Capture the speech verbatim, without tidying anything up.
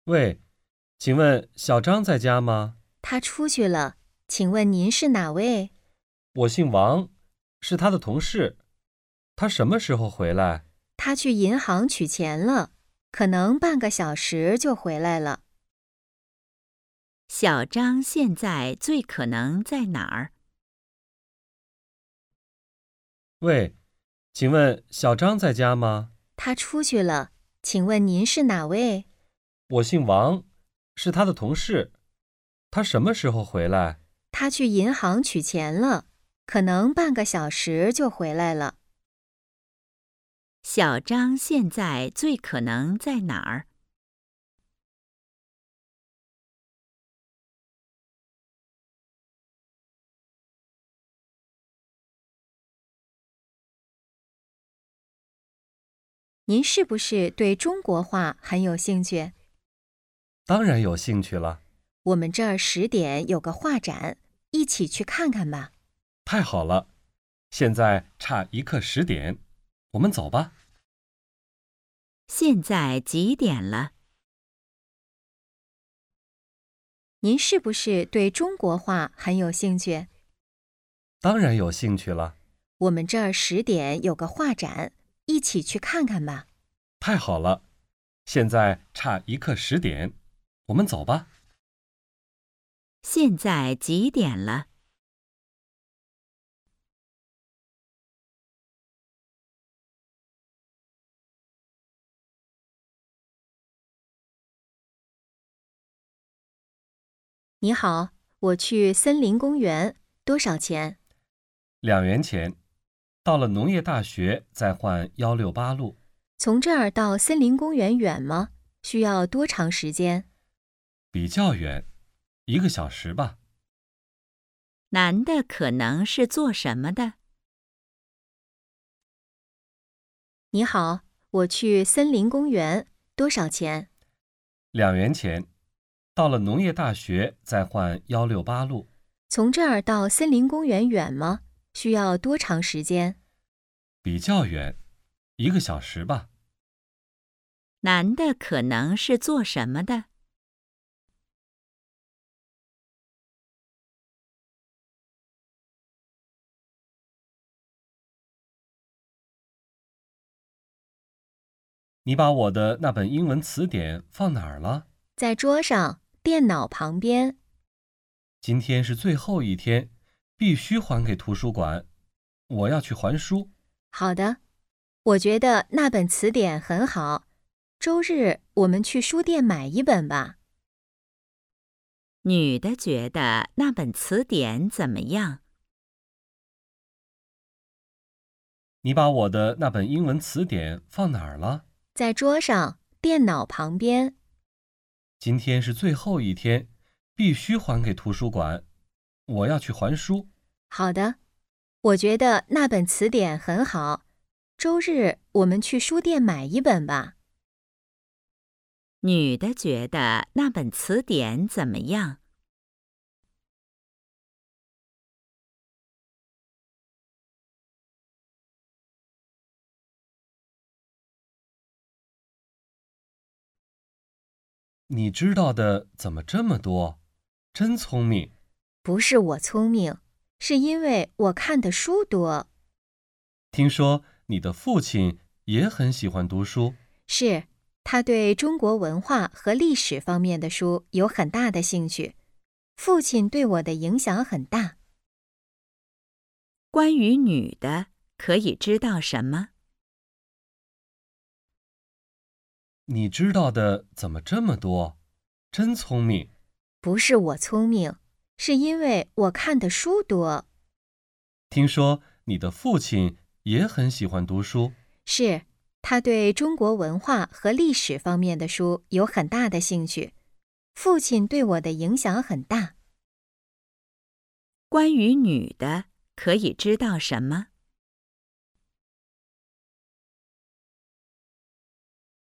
喂，请问小张在家吗？ 他出去了，请问您是哪位？ 我姓王，是他的同事。他什么时候回来？ 他去银行取钱了，可能半个小时就回来了。 小张现在最可能在哪儿？ 喂，请问小张在家吗？ 他出去了，请问您是哪位？ 我姓王，是他的同事。他什么时候回来？ 他去银行取钱了，可能半个小时就回来了。 小张现在最可能在哪儿？ 您是不是对中国话很有兴趣？ 当然有兴趣了。 我们这儿十点有个画展，一起去看看吧。 太好了，现在差一刻十点，我们走吧。 现在几点了？ 您是不是对中国话很有兴趣？ 当然有兴趣了。 我们这儿十点有个画展，一起去看看吧。 太好了，现在差一刻十点，我们走吧。 现在几点了？ 你好，我去森林公园，多少钱？ 两元钱，到了农业大学再换幺六八路。 从这儿到森林公园远吗？需要多长时间？ 比较远，一个小时吧。 男的可能是做什么的？ 你好，我去森林公园，多少钱？ 两元钱，到了农业大学再换幺六八路。 从这儿到森林公园远吗？需要多长时间？ 比较远，一个小时吧。 男的可能是做什么的？ 你把我的那本英文词典放哪儿了？ 在桌上，电脑旁边。 今天是最后一天，必须还给图书馆。我要去还书。 好的，我觉得那本词典很好。周日我们去书店买一本吧。 女的觉得那本词典怎么样？ 你把我的那本英文词典放哪儿了？ 在桌上，电脑旁边。 今天是最后一天，必须还给图书馆。我要去还书。 好的，我觉得那本词典很好。周日我们去书店买一本吧。 女的觉得那本词典怎么样？ 你知道的怎么这么多？真聪明。 不是我聪明，是因为我看的书多。 听说你的父亲也很喜欢读书。 是，他对中国文化和历史方面的书有很大的兴趣。父亲对我的影响很大。 关于女的，可以知道什么？ 你知道的怎么这么多？真聪明。 不是我聪明，是因为我看的书多。 听说你的父亲也很喜欢读书。 是，他对中国文化和历史方面的书有很大的兴趣。父亲对我的影响很大。 关于女的，可以知道什么？